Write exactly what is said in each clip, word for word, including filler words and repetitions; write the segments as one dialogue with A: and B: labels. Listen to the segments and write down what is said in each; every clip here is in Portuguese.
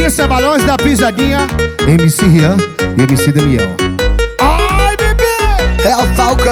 A: Esse é Balões da Pisadinha, M C Rian e M C Damião. Ai, bebê!
B: É o Falcão.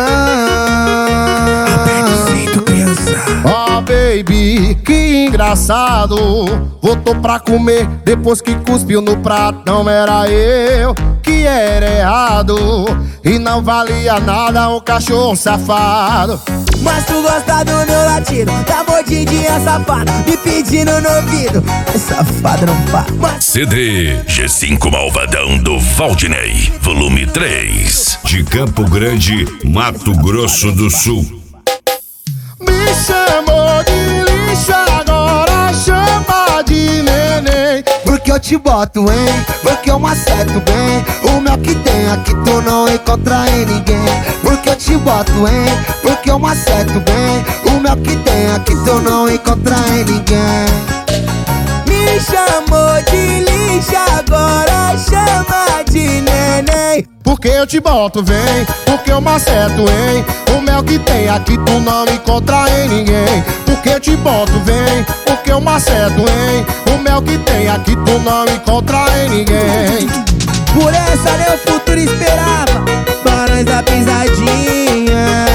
C: Sinto criança.
A: Oh, baby, que engraçado. Voltou pra comer depois que cuspiu no prato. Não era eu que era errado e não valia nada um cachorro safado.
C: Mas tu gosta do meu latido, da mordidinha safada, me pedindo no ouvido. É safado, não para.
D: C D G cinco Malvadão do Valdinei, volume três.
E: De Campo Grande, Mato Grosso do Sul.
A: Me chamou de lixo, agora chama de neném.
B: Porque eu te boto, hein? Porque eu maceto bem. O mel que tem aqui tu não encontra em ninguém. Porque eu te boto, hein? Porque eu maceto bem. O mel que tem aqui tu não encontra em ninguém.
C: Me chamou de lixo, agora chama de neném.
A: Porque eu te boto, vem, porque eu maceto, hein? O mel que tem aqui tu não encontra em ninguém. Porque eu te boto, vem, porque eu maceto, hein? O mel que tem aqui tu não encontra em ninguém.
C: Por essa meu futuro esperava Balões da Pisadinha.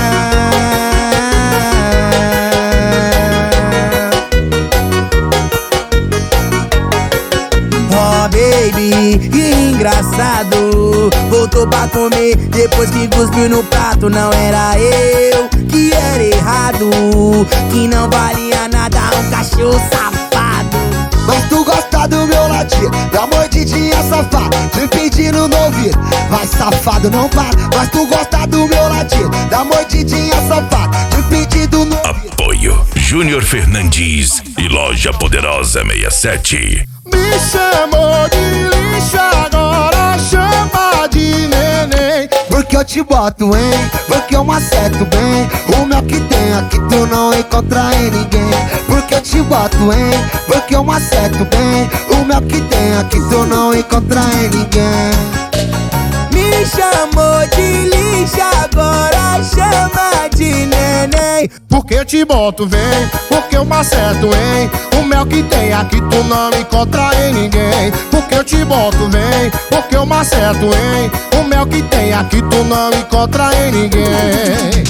C: Oh baby, que engraçado. Voltou pra comer depois que cuspiu no prato. Não era eu que era errado, que não valia nada um cachorro safado.
B: Mas tu gosta do meu latido, da mordidinha safada, te pedindo no ouvido. Vai safado, não para. Mas tu gosta do meu latido, da mordidinha safada, te pedindo no ouvido.
D: Apoio Júnior Fernandes e Loja Poderosa sessenta e sete.
A: Me chamou de lixo, agora chama de neném.
B: Porque eu te boto, hein? Porque eu maceto bem. O mel que tem aqui tu não encontra em ninguém. Porque eu te boto, hein? Porque eu maceto bem. O mel que tem aqui tu não encontra em ninguém.
C: Me chamou de lixo, agora chama de neném.
A: Porque eu te boto, vem, porque eu maceto, hein? O mel que tem aqui tu não encontra em ninguém. Porque eu te boto, vem, porque eu maceto, hein? O mel que tem aqui tu não encontra em ninguém.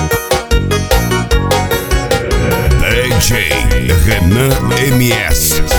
E: D J Renan M S